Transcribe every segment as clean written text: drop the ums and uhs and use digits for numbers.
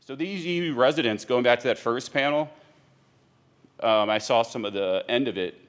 So these EU residents, going back to that first panel, I saw some of the end of it.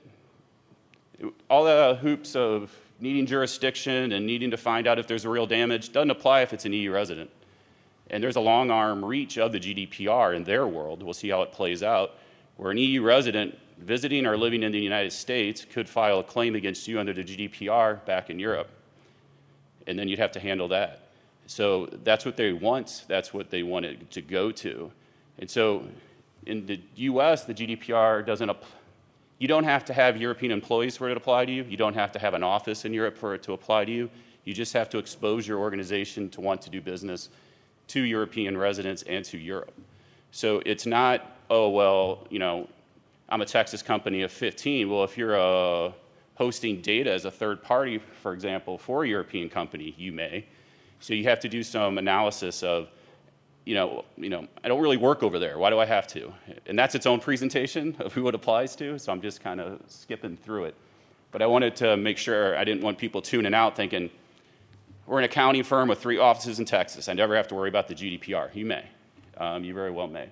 All the hoops of needing jurisdiction and needing to find out if there's a real damage doesn't apply if it's an EU resident. And there's a long arm reach of the GDPR in their world. We'll see how it plays out, where an EU resident visiting or living in the United States could file a claim against you under the GDPR back in Europe. And then you'd have to handle that. So that's what they want. That's what they want it to go to. And so in the US, the GDPR doesn't apply. You don't have to have European employees for it to apply to you. You don't have to have an office in Europe for it to apply to you. You just have to expose your organization to want to do business to European residents and to Europe. So it's not, oh, well, you know, I'm a Texas company of 15. Well, if you're hosting data as a third party, for example, for a European company, you may. So you have to do some analysis of, you know, I don't really work over there. Why do I have to? And that's its own presentation of who it applies to, so I'm just kind of skipping through it. But I wanted to make sure I didn't want people tuning out thinking, we're an accounting firm with 3 offices in Texas. I never have to worry about the GDPR. You may. You very well may.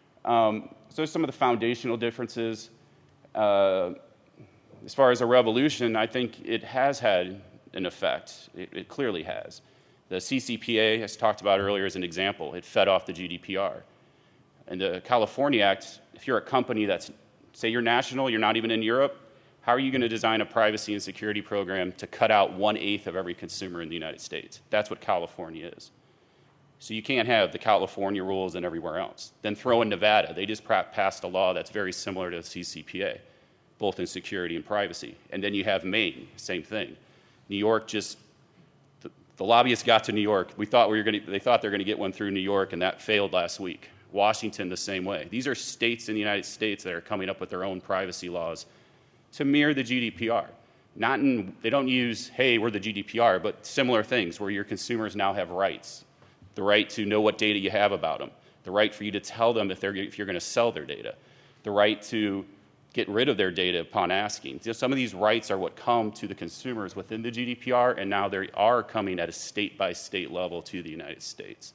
So some of the foundational differences. As far as a revolution, I think it has had an effect. It clearly has. The CCPA, as talked about earlier, is an example. It fed off the GDPR. And the California Act, if you're a company that's, say you're national, you're not even in Europe, how are you going to design a privacy and security program to cut out 1/8 of every consumer in the United States? That's what California is. So you can't have the California rules and everywhere else. Then throw in Nevada. They just passed a law that's very similar to the CCPA, both in security and privacy. And then you have Maine, same thing. New York just, the lobbyists got to New York. They thought they were going to get one through New York, and that failed last week. Washington, the same way. These are states in the United States that are coming up with their own privacy laws to mirror the GDPR. They don't use, hey, we're the GDPR, but similar things where your consumers now have rights. The right to know what data you have about them. The right for you to tell them if you're going to sell their data. The right to get rid of their data upon asking. Some of these rights are what come to the consumers within the GDPR, and now they are coming at a state-by-state level to the United States.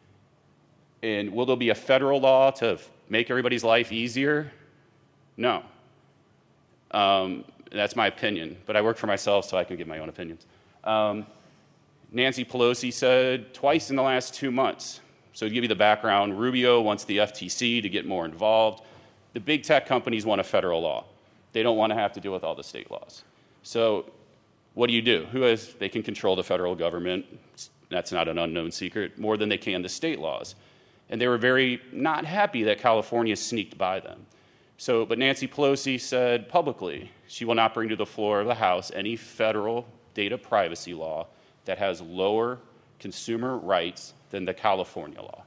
And will there be a federal law to make everybody's life easier? No. That's my opinion, but I work for myself, so I can give my own opinions. Nancy Pelosi said twice in the last 2 months. So to give you the background, Rubio wants the FTC to get more involved. The big tech companies want a federal law. They don't want to have to deal with all the state laws. So what do? They can control the federal government. That's not an unknown secret, more than they can the state laws. And they were very not happy that California sneaked by them. But Nancy Pelosi said publicly she will not bring to the floor of the House any federal data privacy law that has lower consumer rights than the California law.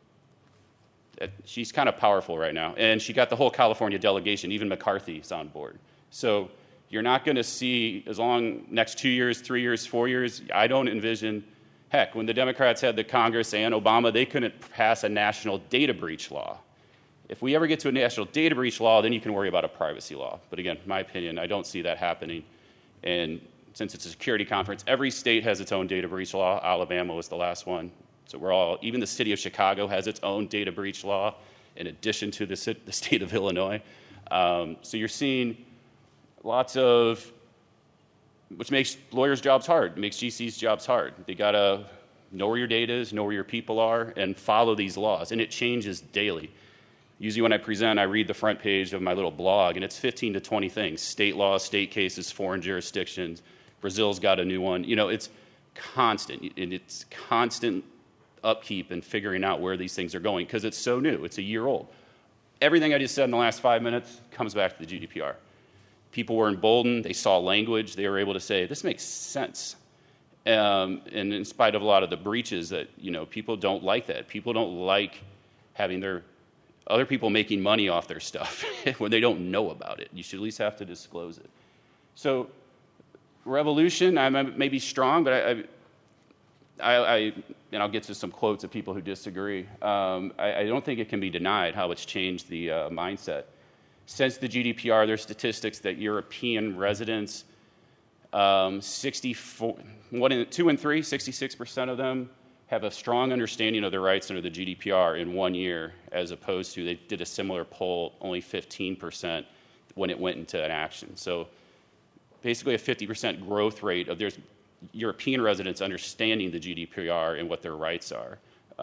She's kind of powerful right now. And she got the whole California delegation, even McCarthy's on board. So you're not going to see, as long next 2 years, 3 years, 4 years, I don't envision, heck, when the Democrats had the Congress and Obama, they couldn't pass a national data breach law. If we ever get to a national data breach law, then you can worry about a privacy law. But again, my opinion, I don't see that happening. And since it's a security conference, every state has its own data breach law. Alabama was the last one. So even the city of Chicago has its own data breach law in addition to the state of Illinois. So you're seeing lots of, which makes lawyers' jobs hard, makes GC's jobs hard. They got to know where your data is, know where your people are, and follow these laws. And it changes daily. Usually when I present, I read the front page of my little blog, and it's 15 to 20 things. State laws, state cases, foreign jurisdictions. Brazil's got a new one. It's constant, and it's constant upkeep and figuring out where these things are going because it's so new. It's a year old. Everything I just said in the last 5 minutes comes back to the GDPR. People were emboldened. They saw language. They were able to say, this makes sense. And in spite of a lot of the breaches that, people don't like that. People don't like having their other people making money off their stuff when they don't know about it. You should at least have to disclose it. So revolution, I may be strong, but I'll get to some quotes of people who disagree. I don't think it can be denied how it's changed the mindset. Since the GDPR, there's statistics that European residents, 2 in 3, 66% of them have a strong understanding of their rights under the GDPR in 1 year, as opposed to they did a similar poll, only 15% when it went into an action. So basically a 50% growth rate of their European residents understanding the GDPR and what their rights are.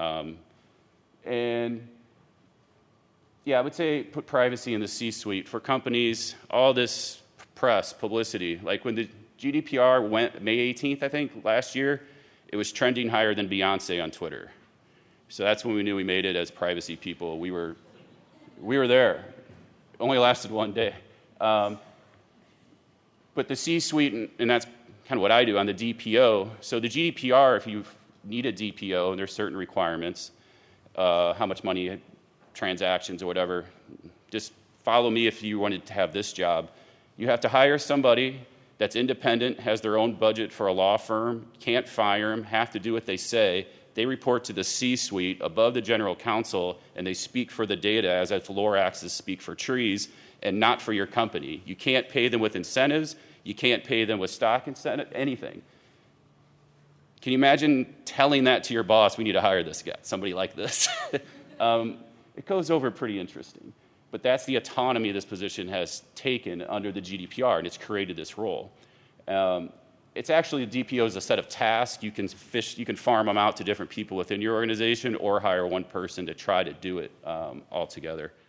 And yeah, I would say put privacy in the C-suite. For companies, all this press, publicity, like when the GDPR went May 18th, I think, last year, it was trending higher than Beyonce on Twitter. So that's when we knew we made it as privacy people. We were there. It only lasted 1 day. But the C-suite, and that's kind of what I do on the DPO. So the GDPR, if you need a DPO, and there's certain requirements, how much money, transactions or whatever, just follow me if you wanted to have this job. You have to hire somebody that's independent, has their own budget for a law firm, can't fire them, have to do what they say. They report to the C-suite above the general counsel, and they speak for the data as if Loraxes speak for trees and not for your company. You can't pay them with incentives. You can't pay them with stock incentive, anything. Can you imagine telling that to your boss, we need to hire this guy, somebody like this? It goes over pretty interesting. But that's the autonomy this position has taken under the GDPR, and it's created this role. It's actually, the DPO is a set of tasks. You can farm them out to different people within your organization or hire one person to try to do it all together.